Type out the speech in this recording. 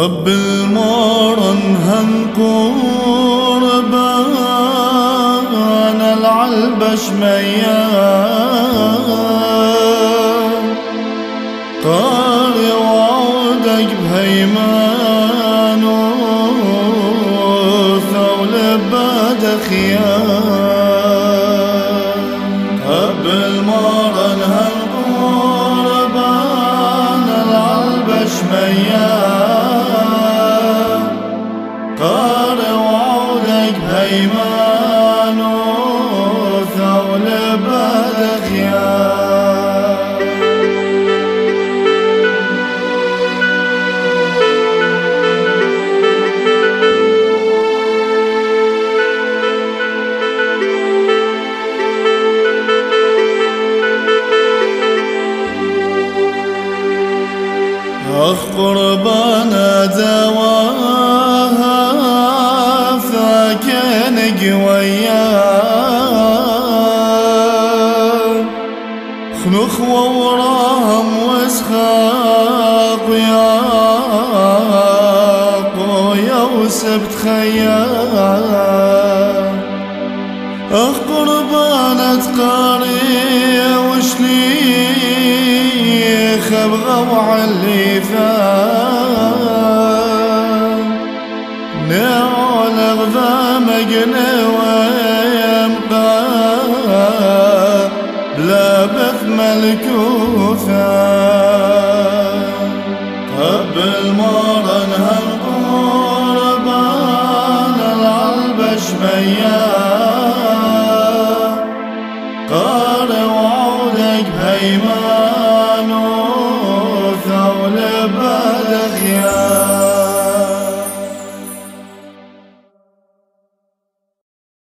رب المرن هنقربان العلبش ميان قاري وعودك بهيمان وثول بعد خيان رب المرن هنقربان العلبش ميان قاري وعودك بهيمان وثول بعد خيان أخ قربانا دواها فكان قوياه خنخ ووراهم واسخاق يا قويا وسبت خيال أخ قربانا تقاري وشليخ ابغى وعلي فان نعول اغذى مقني ويمقى بلا بث ملكوثان طب المرن هالقربان العلبش ميان قاري وعودك بهيمان